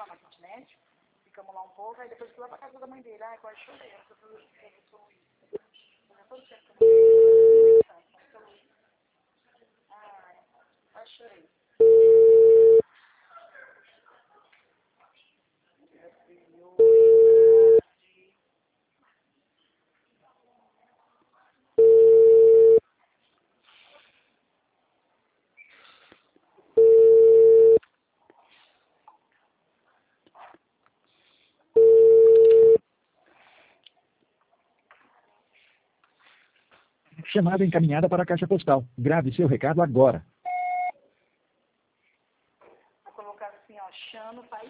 na kitnet. Ficamos lá um pouco, aí depois fui lá pra casa da mãe dele. Ai, quase chorei. Eu sou isso. Todo tempo que eu não vejo. Ai, quase chorei. Chamada encaminhada para a caixa postal. Grave seu recado agora. Vou colocar assim, ó, Chano, pai